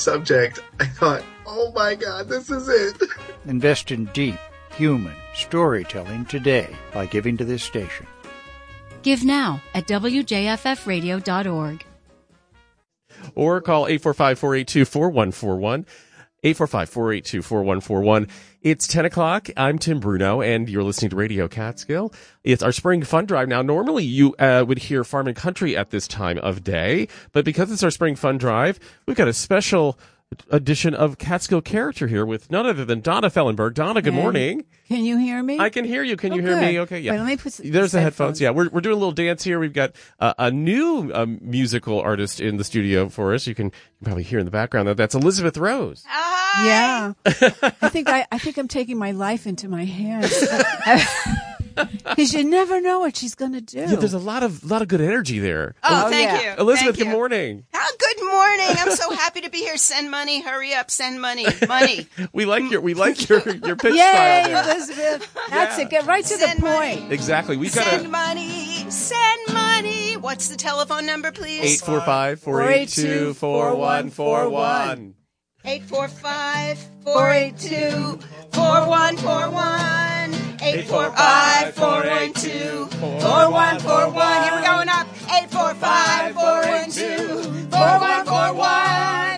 subject, I thought, oh my God, this is it. Invest in deep, human storytelling today by giving to this station. Give now at wjffradio.org. Or call 845-482-4141. 845-482-4141. It's 10 o'clock. I'm Tim Bruno, and you're listening to Radio Catskill. It's our spring fun drive. Now, normally you would hear Farm and Country at this time of day, but because it's our spring fun drive, we've got a special edition of Catskill Character here with none other than Donna Fellenberg. Donna, good morning. Can you hear me? I can hear you. Can you hear me? Okay, yeah. Wait, let me put There's the headphones. Yeah, we're doing a little dance here. We've got a new musical artist in the studio for us. You can probably hear in the background that's Elizabeth Rose. Hi. Yeah. I think I'm taking my life into my hands. Because you never know what she's going to do. Yeah, there's a lot of good energy there. Oh, thank you. Elizabeth, Thank good morning. Good morning. I'm so happy to be here. Send money. Hurry up. Send money. Money. we like your pitch style Yay, there. Elizabeth. That's it. Get right to Send the point. money. Exactly. We've got Send money. Send money. What's the telephone number, please? 845-482-4141. 845-482-4141. 845-482-4141. Here we're going up. 845-482-4141.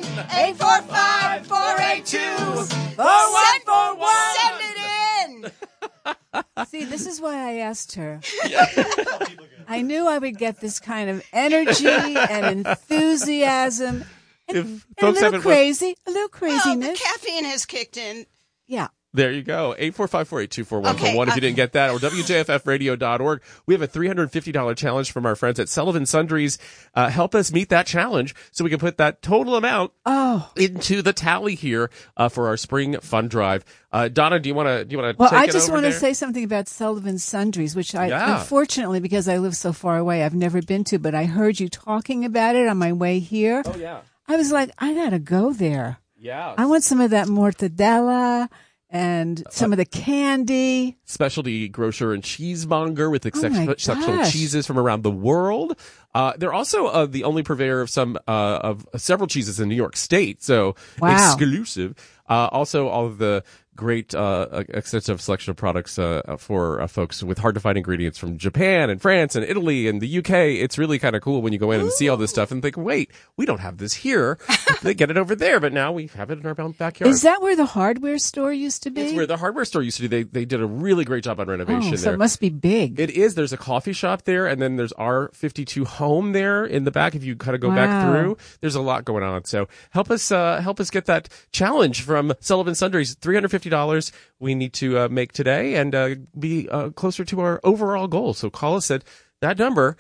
845-482-4141. Send it in. See, this is why I asked her. I knew I would get this kind of energy and enthusiasm. And a little crazy. A little craziness. Well, the caffeine has kicked in. Yeah. There you go. 845-482-4141 Okay, if you didn't get that, or WJFFradio.org. We have a $350 challenge from our friends at Sullivan Sundries. Help us meet that challenge so we can put that total amount into the tally here for our spring fun drive. Donna, do you want to Well, take it over I just want to there? say something about Sullivan Sundries, which unfortunately, because I live so far away, I've never been to, but I heard you talking about it on my way here. Oh, yeah. I was like, I got to go there. Yeah. I want some of that mortadella and some of the candy. Specialty grocer and cheesemonger with my exceptional gosh. cheeses from around the world. They're also the only purveyor of several cheeses in New York State, so exclusive. Also, all of the great extensive selection of products for folks with hard-to-find ingredients from Japan and France and Italy and the UK. It's really kind of cool when you go in and see all this stuff and think, wait, we don't have this here. They get it over there, but now we have it in our backyard. Is that where the hardware store used to be? It's where the hardware store used to be. They did a really great job on renovation there. So it must be big. It is. There's a coffee shop there, and then there's R52 Home there in the back. If you kind of go back through, there's a lot going on. So help us get that challenge from Sullivan Sundries. $350 we need to make today and be closer to our overall goal. So call us at that number,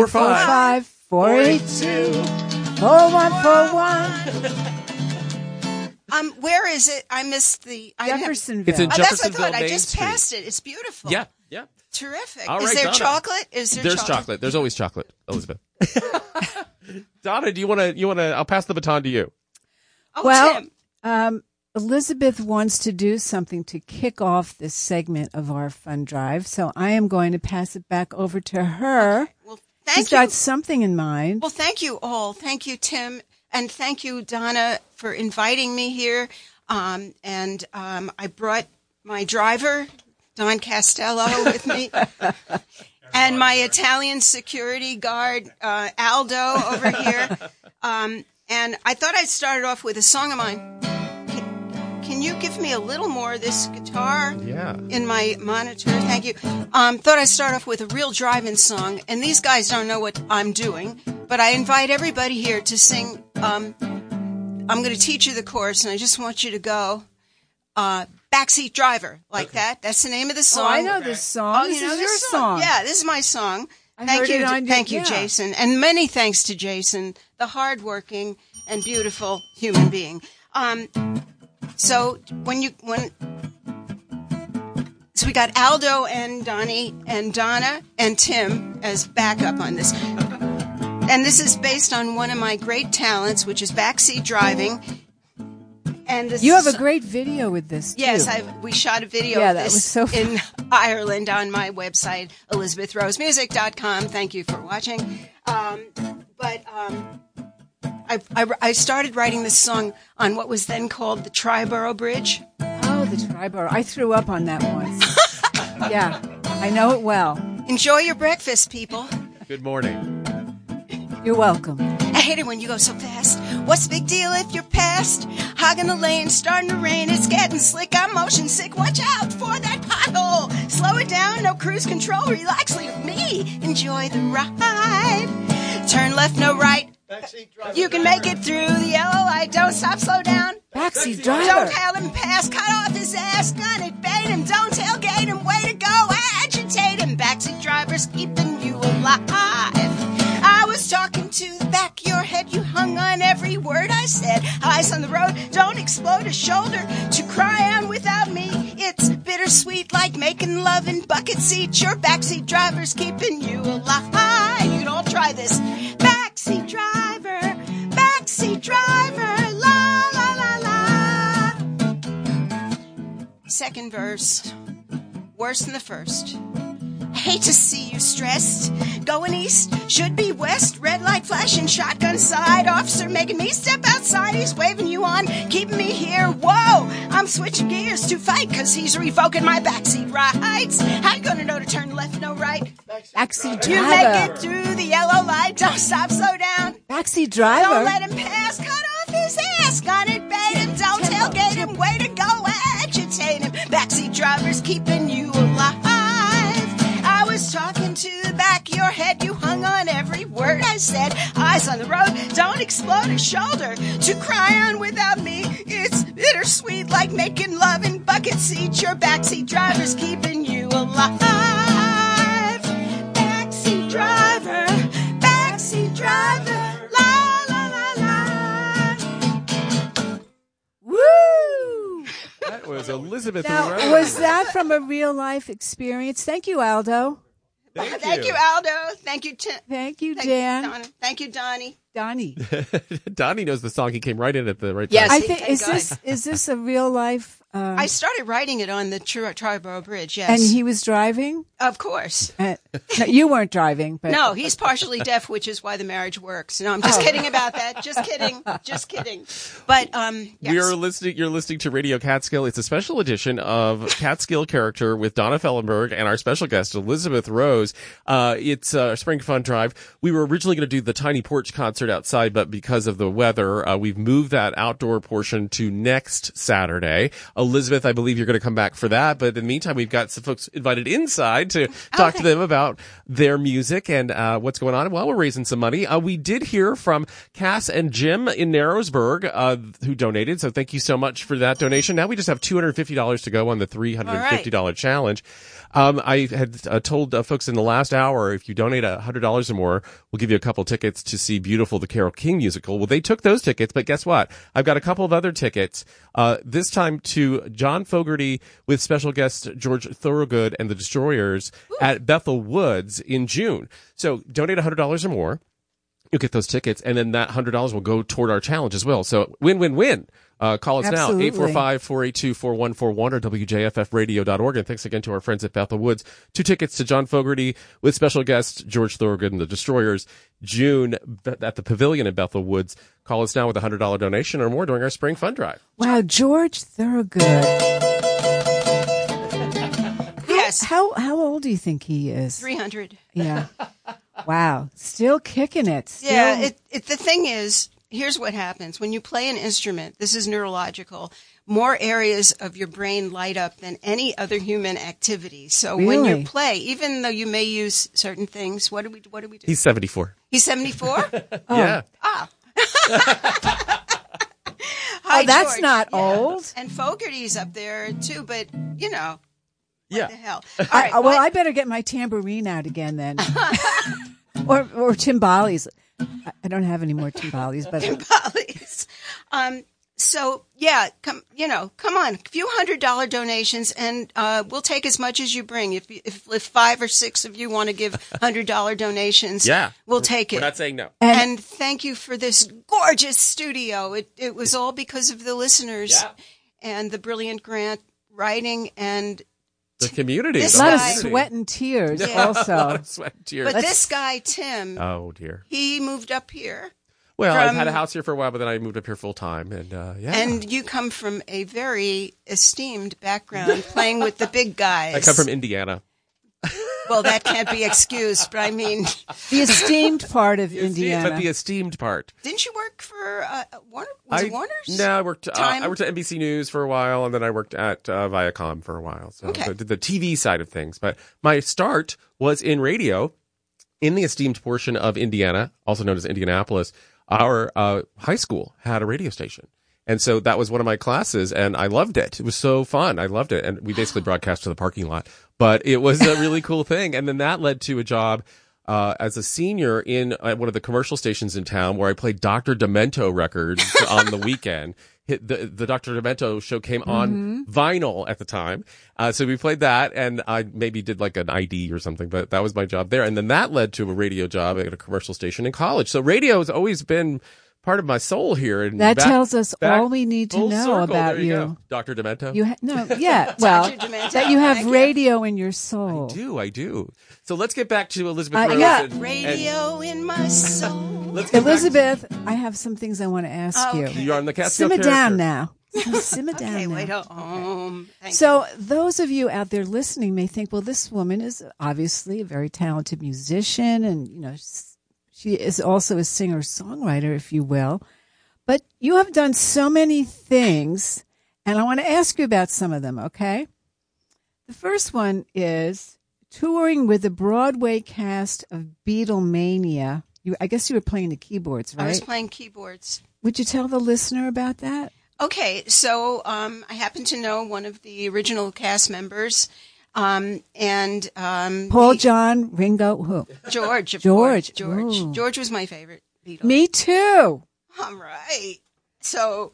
845-482-4141. Where is it? I missed the Jeffersonville. It's in that's Jeffersonville, what I thought. I Main just Street. passed it. It's beautiful. Yeah. Terrific. All is right, there Donna. chocolate? There's chocolate. There's always chocolate, Elizabeth. Donna, do you want to? I'll pass the baton to you. Oh, Tim. Elizabeth wants to do something to kick off this segment of our fun drive, so I am going to pass it back over to her. Well, She's got something in mind. Well, thank you all. Thank you, Tim. And thank you, Donna, for inviting me here. I brought my driver, Don Castello, with me. And my Italian security guard, Aldo, over here. And I thought I'd start off with a song of mine. Can you give me a little more of this guitar in my monitor? Thank you. Thought I'd start off with a real drive-in song. And these guys don't know what I'm doing, but I invite everybody here to sing. I'm going to teach you the chorus, and I just want you to go Backseat Driver, like that. That's the name of the song. Oh, I know this song. Oh, this you know is your this song. Yeah, this is my song. Thank you, Jason. And many thanks to Jason, the hardworking and beautiful human being. So we got Aldo and Donnie and Donna and Tim as backup on this. And this is based on one of my great talents, which is backseat driving. And you have a great video with this, too. Yes, we shot a video of this in Ireland on my website, ElizabethRoseMusic.com. Thank you for watching. I I started writing this song on what was then called the Triborough Bridge. Oh, the Triborough. I threw up on that once. Yeah, I know it well. Enjoy your breakfast, people. Good morning. You're welcome. I hate it when you go so fast. What's the big deal if you're past? Hogging the lane, starting to rain, it's getting slick, I'm motion sick. Watch out for that pothole. Slow it down, no cruise control. Relax, leave me. Enjoy the ride. Turn left, no right. You can make it through the yellow light. Don't stop, slow down. Backseat driver. Don't hail him past, cut off his ass, gun it, bait him. Don't tailgate him, way to go, agitate him. Backseat driver's keeping you alive. I was talking to the back of your head, you hung on every word I said. Eyes on the road, don't explode a shoulder to cry on without me. It's bittersweet like making love in bucket seats. Your backseat driver's keeping you alive. You can all try this. Backseat driver, la la la la. Second verse, worse than the first. Hate to see you stressed. Going east, should be west. Red light flashing, shotgun side. Officer making me step outside. He's waving you on, keeping me here. Whoa, I'm switching gears to fight, cause he's revoking my backseat rights. How you gonna know to turn left, no right? Backseat driver. You make it through the yellow light. Don't stop, slow down. Backseat driver. Don't let him pass, cut off his ass. Gun it, bait him, don't tailgate him. Way to go, agitate him. Backseat driver's keeping you alive. I was talking to the back of your head, you hung on every word I said. Eyes on the road, don't explode a shoulder to cry on without me. It's bittersweet like making love in bucket seats. Your backseat driver's keeping you alive. Backseat driver, la la la la. Woo! That was Elizabeth Now, Rose. was that from a real life experience? Thank you, Aldo. Thank you, Aldo. Thank you, Tim. Thank you, Dan. Donna. Thank you, Donnie. Donnie. Donnie knows the song. He came right in at the right Yes. time. I think is this a real life? I started writing it on the Triborough Bridge, yes. And he was driving? Of course. No, you weren't driving, but No, he's partially deaf, which is why the marriage works. No, I'm just kidding about that. Just kidding. But yes. You're listening to Radio Catskill. It's a special edition of Catskill Character with Donna Fellenberg and our special guest, Elizabeth Rose. It's Spring Fun Drive. We were originally going to do the Tiny Porch concert outside, but because of the weather, we've moved that outdoor portion to next Saturday. Elizabeth, I believe you're going to come back for that. But in the meantime, we've got some folks invited inside to talk to them about their music and what's going on. While we're raising some money, we did hear from Cass and Jim in Narrowsburg who donated. So thank you so much for that donation. Now we just have $250 to go on the $350 challenge. I had told folks in the last hour, if you donate $100 or more, we'll give you a couple tickets to see Beautiful, the Carole King musical. Well, they took those tickets, but guess what? I've got a couple of other tickets, this time to John Fogerty with special guest George Thorogood and the Destroyers at Bethel Woods in June. So donate $100 or more. You'll get those tickets, and then that $100 will go toward our challenge as well. So win-win-win. Call us Absolutely. now, 845-482-4141 or WJFFradio.org. And thanks again to our friends at Bethel Woods. 2 tickets to John Fogerty with special guest George Thorogood and the Destroyers, June at the Pavilion in Bethel Woods. Call us now with a $100 donation or more during our Spring Fun Drive. wow, George Thorogood. Yes. How old do you think he is? 300. Yeah. Wow. Still kicking it. Still. Yeah, the thing is, here's what happens. When you play an instrument, this is neurological, more areas of your brain light up than any other human activity. So when Really? you play, even though you may use certain things, what do we do? He's 74. He's 74? Yeah. Hi, that's George. not Yeah. old. And Fogerty's up there too, but you know, Yeah. what the hell. All right, well, I better get my tambourine out again then. or timbales. I don't have any more timbales, but Polly's. So yeah, come on, a few $100 donations, and we'll take as much as you bring. If 5 or 6 of you want to give $100 donations, Yeah. we'll take it. We're not saying no. And thank you for this gorgeous studio. It was all because of the listeners and the brilliant grant writing and. The community. This a lot of guy- sweat and tears Yeah. also. Sweat and tears. But this guy Tim, Oh dear. he moved up here. Well, I've had a house here for a while, but then I moved up here full time, and yeah. And you come from a very esteemed background, playing with the big guys. I come from Indiana. Well, that can't be excused, but I mean... The esteemed part of Indiana. But the esteemed part. Didn't you work for Warner? Was it Warner's? No, I worked at NBC News for a while, and then I worked at Viacom for a while. So I did the TV side of things. But my start was in radio in the esteemed portion of Indiana, also known as Indianapolis. Our high school had a radio station. And so that was one of my classes, and I loved it. It was so fun. I loved it. And we basically broadcast to the parking lot. But it was a really cool thing. And then that led to a job as a senior in one of the commercial stations in town where I played Dr. Demento records on the weekend. The Dr. Demento show came on vinyl at the time. So we played that, and I maybe did like an ID or something, but that was my job there. And then that led to a radio job at a commercial station in college. So radio has always been part of my soul here. And that tells us all we need to know circle. about you. Dr. Demento? That you have radio in your soul. I do. So let's get back to Elizabeth Rose. Yeah. Radio in my soul. Elizabeth, I have some things I want to ask you. You're on the Catskill Simmer character. down now. Simmer down now. Wait home. So those of you out there listening may think, well, this woman is obviously a very talented musician, and, you know, she is also a singer-songwriter, if you will. But you have done so many things, and I want to ask you about some of them, okay? The first one is touring with the Broadway cast of Beatlemania. I guess you were playing the keyboards, right? I was playing keyboards. Would you tell the listener about that? Okay, so I happen to know one of the original cast members. Paul, John, Ringo, who? George. George was my favorite Beatle. Me too. All right. So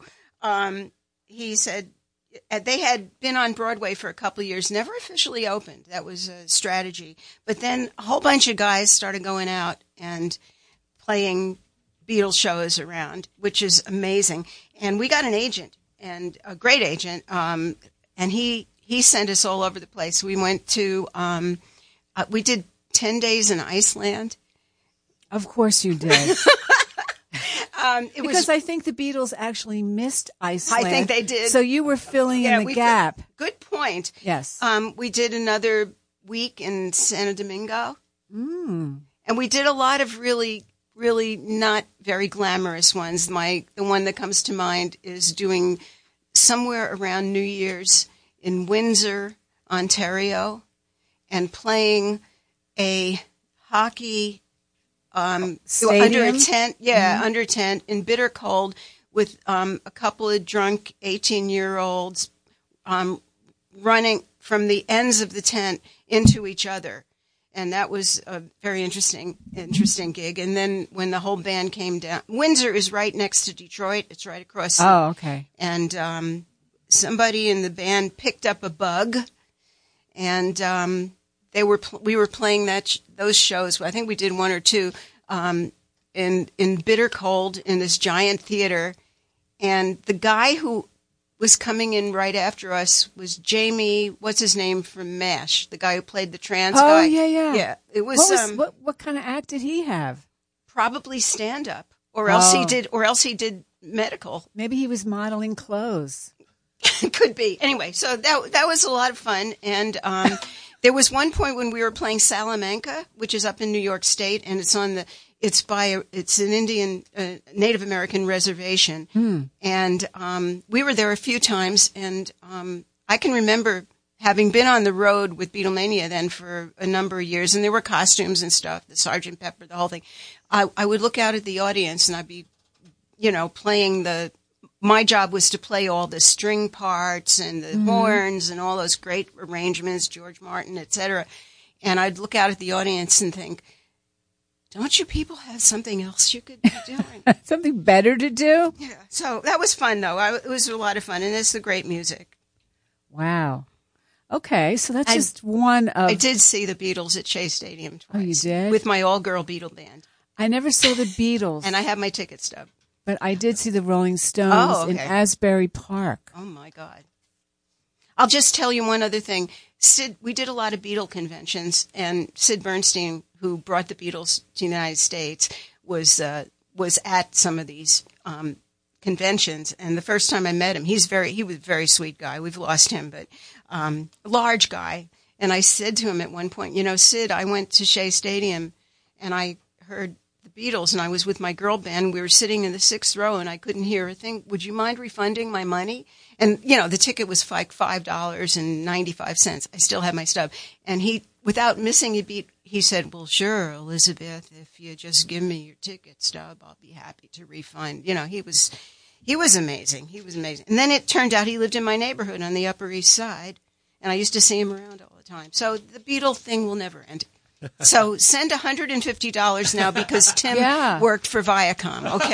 he said they had been on Broadway for a couple of years, never officially opened. That was a strategy. But then a whole bunch of guys started going out and playing Beatles shows around, which is amazing. And we got an agent, and a great agent, and he sent us all over the place. We went to, we did 10 days in Iceland. Of course you did. Because I think the Beatles actually missed Iceland. I think they did. So you were filling in the gap. Good point. Yes. We did another week in Santo Domingo. Mm. And we did a lot of really, really not very glamorous ones. The one that comes to mind is doing somewhere around New Year's in Windsor, Ontario, and playing a hockey under a tent, under a tent in bitter cold with a couple of drunk 18-year-olds running from the ends of the tent into each other. And that was a very interesting gig. And then when the whole band came down, Windsor is right next to Detroit. It's right across. Oh, okay. And somebody in the band picked up a bug, and we were playing those shows. I think we did one or two in bitter cold in this giant theater. And the guy who was coming in right after us was Jamie, what's his name, from MASH, the guy who played the trans guy. Oh, yeah. Yeah, it was. What kind of act did he have? Probably stand up, or else he did medical. Maybe he was modeling clothes. Could be. Anyway, so that was a lot of fun, and there was one point when we were playing Salamanca, which is up in New York State, and it's an Indian Native American reservation, and we were there a few times, and I can remember having been on the road with Beatlemania then for a number of years, and there were costumes and stuff, the Sgt. Pepper, the whole thing. I would look out at the audience, and I'd be, playing my job was to play all the string parts and the horns and all those great arrangements, George Martin, etc. And I'd look out at the audience and think, don't you people have something else you could be doing? Something better to do? Yeah. So that was fun, though. It was a lot of fun, and it's the great music. Wow. Okay, so that's just one of... I did see the Beatles at Shea Stadium twice. Oh, you did? With my all-girl Beatle band. I never saw the Beatles. And I have my ticket stub. But I did see the Rolling Stones in Asbury Park. Oh, my God. I'll just tell you one other thing. We did a lot of Beatle conventions, and Sid Bernstein, who brought the Beatles to the United States, was was at some of these conventions, and the first time I met him, he was a very sweet guy. We've lost him, but large guy. And I said to him at one point, Sid, I went to Shea Stadium and I heard the Beatles, and I was with my girl band. We were sitting in the 6th row and I couldn't hear a thing. Would you mind refunding my money? And, the ticket was like $5.95. I still have my stub. And he, without missing a beat, he said, well, sure, Elizabeth, if you just give me your ticket stub, I'll be happy to refund. He was amazing. He was amazing. And then it turned out he lived in my neighborhood on the Upper East Side, and I used to see him around all the time. So the Beatle thing will never end. So send $150 now because Tim worked for Viacom. Okay.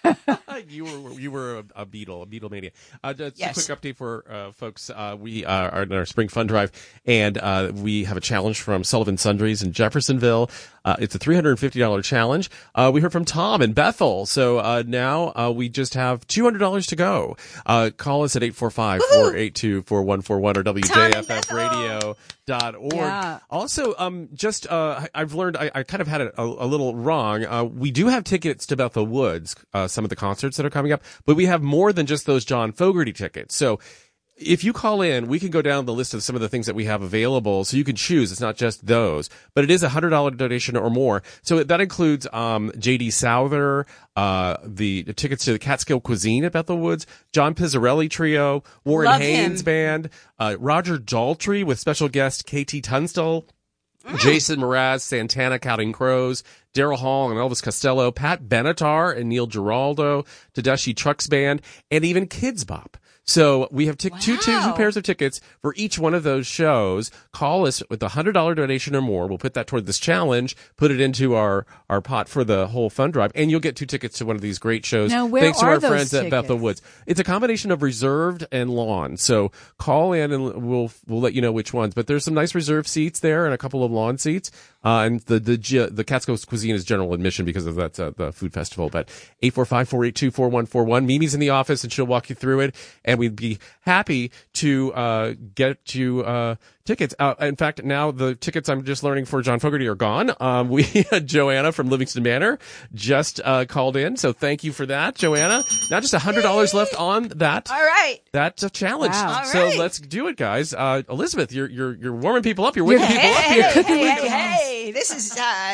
You were a Beatle mania. Just yes. A quick update for folks. We are in our spring fund drive, and we have a challenge from Sullivan Sundries in Jeffersonville. It's a $350 challenge. We heard from Tom in Bethel. So now we just have $200 to go. Call us at 845-482-4141 or WJFFradio.org. Yeah. Also, I've learned I kind of had it a little wrong. We do have tickets to Bethel Woods, some of the concerts that are coming up, but we have more than just those John Fogerty tickets. So if you call in, we can go down the list of some of the things that we have available, so you can choose. It's not just those, but it is a $100 donation or more. So that includes J.D. Souther, the tickets to the Catskill Cuisine at Bethel Woods, John Pizzarelli Trio, Warren Love Haynes him. Band, Roger Daltrey with special guest KT Tunstall, Jason Mraz, Santana Counting Crows, Daryl Hall and Elvis Costello, Pat Benatar and Neil Giraldo, Tedeschi Trucks Band, and even Kids Bop. So we have two pairs of tickets for each one of those shows. Call us with a $100 donation or more. We'll put that toward this challenge, put it into our pot for the whole fund drive, and you'll get 2 tickets to one of these great shows. Now, where thanks to are our those friends tickets? at Bethel Woods. It's a combination of reserved and lawn. So call in and we'll let you know which ones. But there's some nice reserved seats there and a couple of lawn seats. And the Catskill Cuisine is general admission because of that the food festival. But 845-482-4141. Mimi's in the office and she'll walk you through it. And we'd be happy to get you tickets. In fact, now the tickets I'm just learning for John Fogerty are gone. We had Joanna from Livingston Manor just called in, so thank you for that, Joanna. Now just $100 left on that. All right. That's a challenge. Wow. So All right. let's do it, guys. Elizabeth, you're warming people up. You're waking people up here. Hey, this is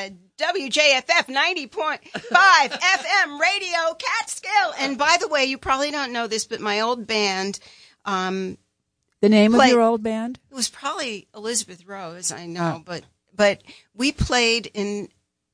WJFF 90.5 FM Radio Catskill. And by the way, you probably don't know this, but my old band, The name of your old band? it was probably Elizabeth Rose, I know, but we played in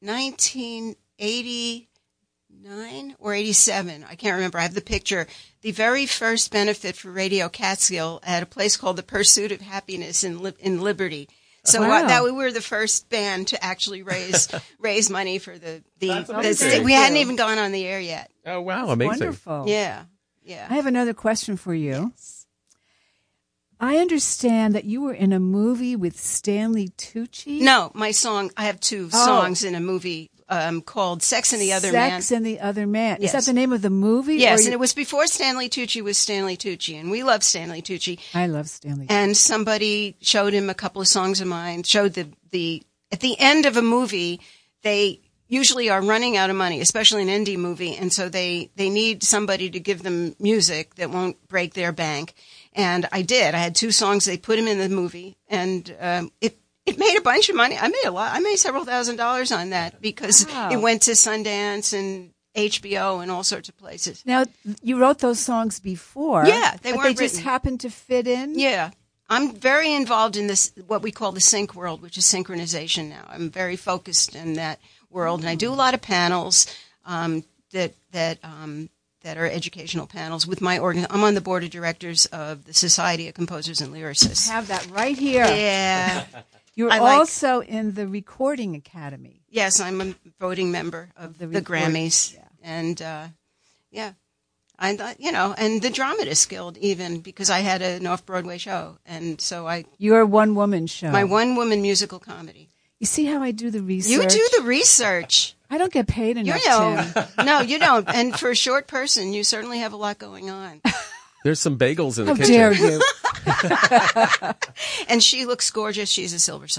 1989 or 87. I can't remember. I have the picture. The very first benefit for Radio Catskill at a place called the Pursuit of Happiness in Liberty. So Wow. we were the first band to actually raise money for the amazing. we hadn't even gone on the air yet. Oh, wow. Amazing. Wonderful. Yeah. I have another question for you. I understand that you were in a movie with Stanley Tucci. No, my song. I have 2 songs in a movie called "Sex and the Other Man." Sex and the Other Man. Yes. Is that the name of the movie? Yes, and it was before Stanley Tucci was Stanley Tucci, and we love Stanley Tucci. I love Stanley. And somebody showed him a couple of songs of mine. Showed the at the end of a movie, they usually are running out of money, especially an indie movie, and so they need somebody to give them music that won't break their bank. And I did. I had 2 songs. They put them in the movie, and it made a bunch of money. I made a lot. I made several $1,000s on that because it went to Sundance and HBO and all sorts of places. Now, you wrote those songs before. Yeah, they but weren't they just written. happened to fit in. Yeah. I'm very involved in this, what we call the sync world, which is synchronization now. I'm very focused in that world, and I do a lot of panels that are educational panels with my organ. I'm on the board of directors of the Society of Composers and Lyricists. I have that right here. Yeah. You're I like- also in the Recording Academy. Yes, I'm a voting member of the Grammys, and I thought, and the Dramatists Guild even because I had an off-Broadway show, and so You're a one-woman show. my one-woman musical comedy. You see how I do the research? You do the research. I don't get paid You enough, know, Tim. no, you don't. And for a short person, you certainly have a lot going on. There's some bagels in the How kitchen. dare you? And she looks gorgeous. She's a silver siren.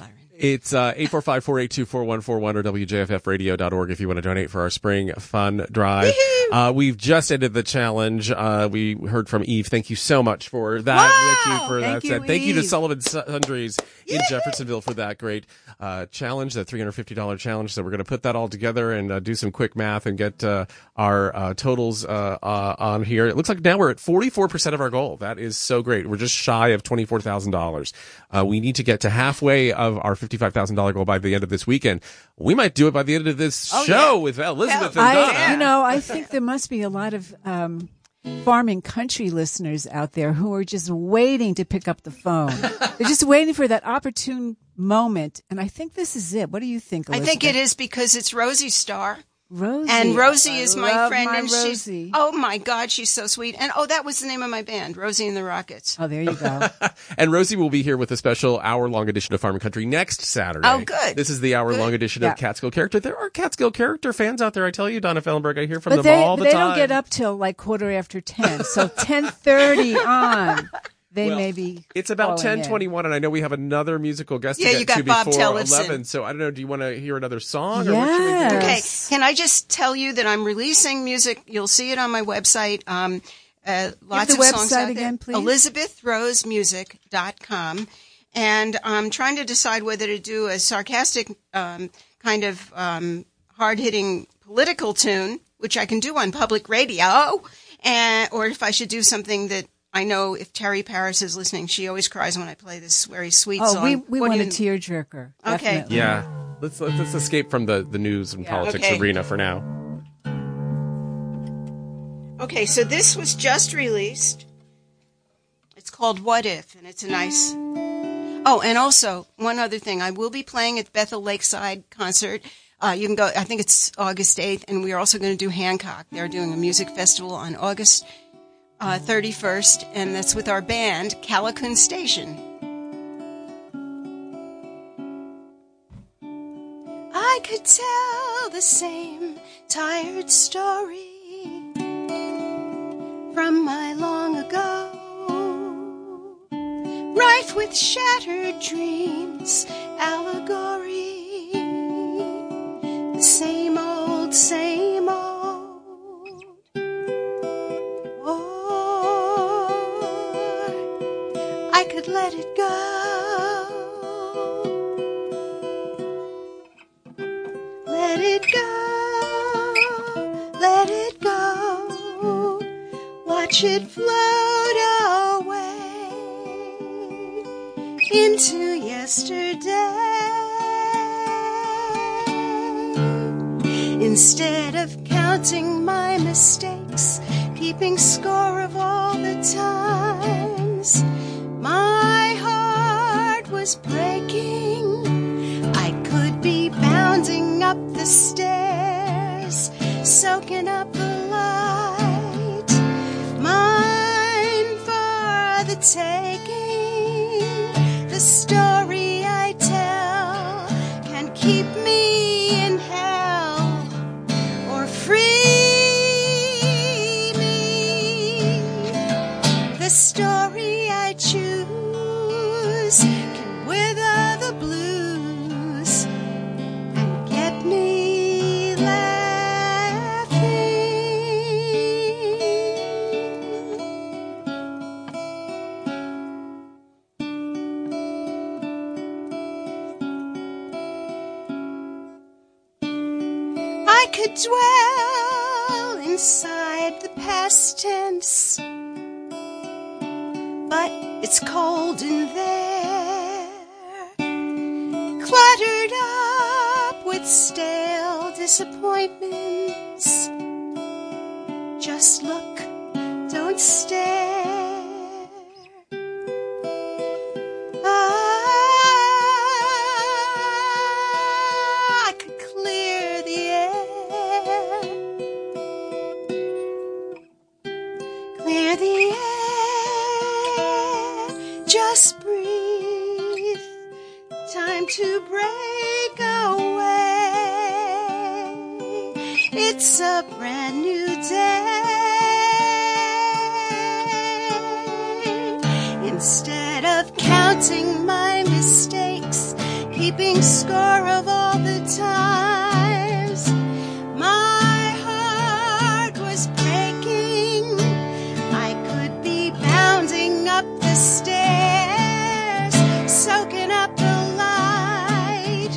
It's 845-482-4141 or WJFFradio.org if you want to donate for our spring fun drive. We've just ended the challenge. We heard from Eve. Thank you so much for that. Wow! Thank you for Thank that. you, Thank you to Eve. Sullivan Sundries in Jeffersonville for that great challenge, that $350 challenge. So we're going to put that all together and do some quick math and get our totals on here. It looks like now we're at 44% of our goal. That is so great. We're just shy of $24,000. We need to get to halfway of our $55,000 goal by the end of this weekend. We might do it by the end of this show with Elizabeth and Donna. I think there must be a lot of farming country listeners out there who are just waiting to pick up the phone. They're just waiting for that opportune moment. And I think this is it. What do you think, Elizabeth? I think it is because it's Rosie's star. Rosie. And Rosie is my friend. My and Rosie. oh my God, she's so sweet. And that was the name of my band, Rosie and the Rockets. Oh, there you go. And Rosie will be here with a special hour-long edition of Farm and Country next Saturday. Oh, good. This is the hour-long edition of Catskill Character. There are Catskill Character fans out there, I tell you, Donna Fellenberg. I hear from them all the time. But they don't get up till like 10:15. So 10:30 on. They may be. It's about 10:21, and I know we have another musical guest to you get to got Bob before Tellefson. 11. So I don't know. Do you want to hear another song? Yes. Or what should we do? Okay, can I just tell you that I'm releasing music? You'll see it on my website. Lots the of songs website out again, there. please. ElizabethRoseMusic.com. And I'm trying to decide whether to do a sarcastic kind of hard-hitting political tune, which I can do on public radio, or if I should do something that I know if Terry Paris is listening, she always cries when I play this very sweet song. We want a tearjerker. Okay. Definitely. Yeah. Let's escape from the news and politics arena for now. Okay, so this was just released. It's called What If, and it's a nice... Oh, and also, one other thing. I will be playing at Bethel Lakeside Concert. You can go, I think it's August 8th, and we are also going to do Hancock. They're doing a music festival on August 31st, and that's with our band, Callicoon Station. I could tell the same tired story from my long ago, rife with shattered dreams, allegory, the same old, same old. I could let it go. Let it go. Let it go. Watch it float away into yesterday. Instead of counting my mistakes, keeping score of all the times my heart was breaking, I could be bounding up the stairs, soaking up the light, mine for the taking. The story I tell can keep me in hell or free me. The story I choose can wither the blues and get me laughing. I could dwell inside the past tense, but it's cold in there, cluttered up with stale disappointments. Just look, don't stare. I could clear the air, clear the air, just breathe, time to break away, it's a brand new day. Instead of counting my mistakes, keeping score of all the times my heart was breaking. I could be bounding up the stairs, soaking up the light,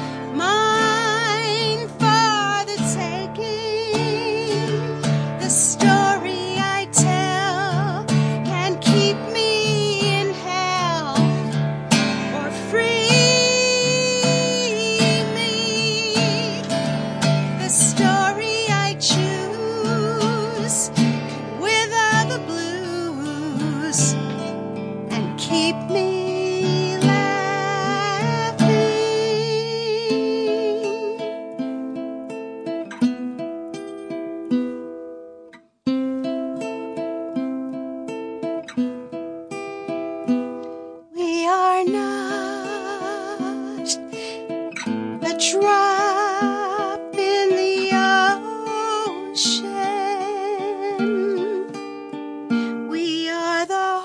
mine for the taking. The story I tell can keep me in hell or free me. The story I choose can wither the blues and keep me laughing. We are not a drop in the ocean. We are the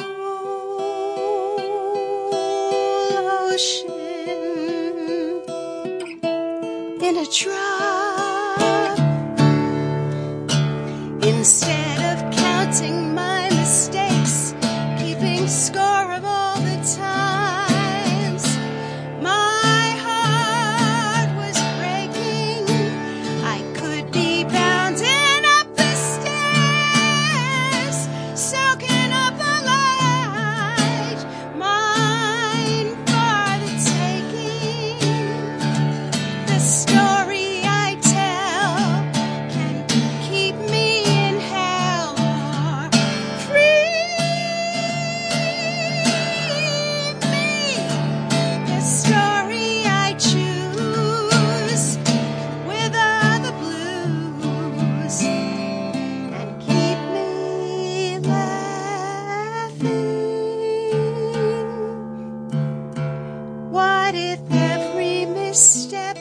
whole ocean in a drop. Instead of counting my mistakes, keeping score of all the times my heart was breaking, I could be bounding up the stairs, soaking up the light, mine for the taking. The story I tell can keep me in hell or free me. The story I choose wither the blues and keep me laughing. What if every misstep,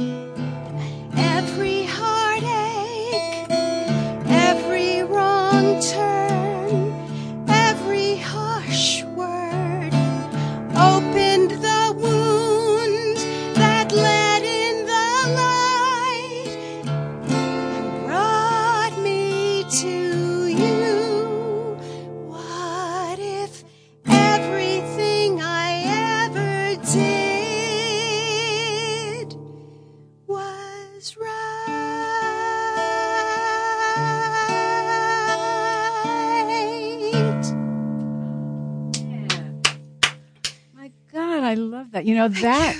every heartache, every wrong turn, every harsh word opened the wound that led in the light and brought me to you? What if everything I ever did was right? My God, I love that. You know,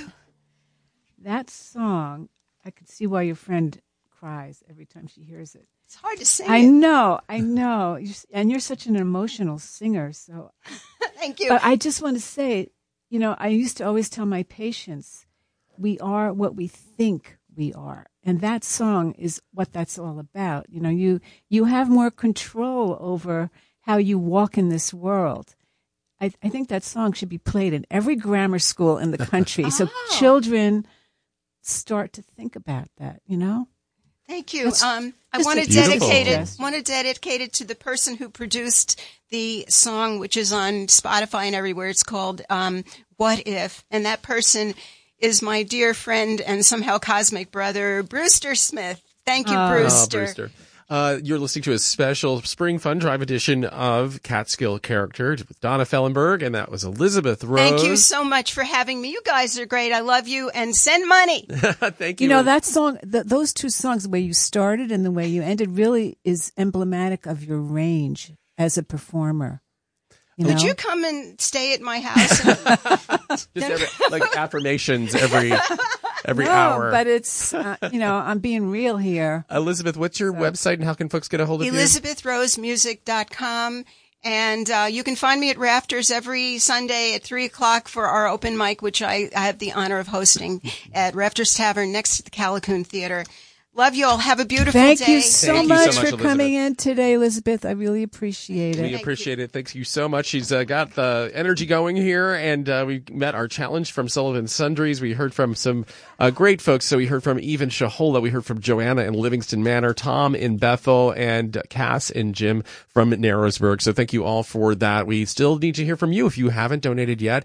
that song, I could see why your friend cries every time she hears it. It's hard to sing I it. know. And you're such an emotional singer. So, Thank you. but I just want to say, you know, I used to always tell my patients, we are what we think we are. And that song is what that's all about. You know, you have more control over how you walk in this world. I think that song should be played in every grammar school in the country so children start to think about that, you know? Thank you. That's I just want a to dedicate beautiful- it to the person who produced the song, which is on Spotify and everywhere. It's called What If? And that person is my dear friend and somehow cosmic brother, Brewster Smith. Thank you, Brewster. Oh, Brewster. You're listening to a special Spring Fun Drive edition of Catskill Character with Donna Fellenberg, and that was Elizabeth Rose. Thank you so much for having me. You guys are great. I love you, and send money. Thank you. You know, that song, those two songs, the way you started and the way you ended, really is emblematic of your range as a performer. Would you come and stay at my house? Just like affirmations every No, hour. but it's, I'm being real here. Elizabeth, what's your website and how can folks get a hold of you? ElizabethRoseMusic.com. And you can find me at Rafters every Sunday at 3 o'clock for our open mic, which I have the honor of hosting at Rafters Tavern next to the Callicoon Theater. Love you all. Have a beautiful day. Thank you so much for coming in today, Elizabeth. I really appreciate it. We appreciate it. Thank you so much. She's got the energy going here, and we met our challenge from Sullivan Sundries. We heard from some great folks. So we heard from Even Shahola. We heard from Joanna in Livingston Manor, Tom in Bethel, and Cass and Jim from Narrowsburg. So thank you all for that. We still need to hear from you if you haven't donated yet.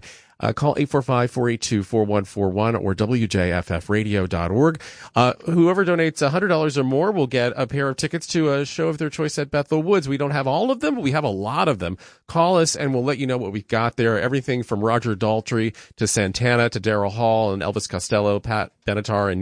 Call 845-482-4141 or WJFFradio.org. Whoever donates $100 or more will get a pair of tickets to a show of their choice at Bethel Woods. We don't have all of them, but we have a lot of them. Call us and we'll let you know what we've got there. Everything from Roger Daltrey to Santana to Daryl Hall and Elvis Costello, Pat Benatar, and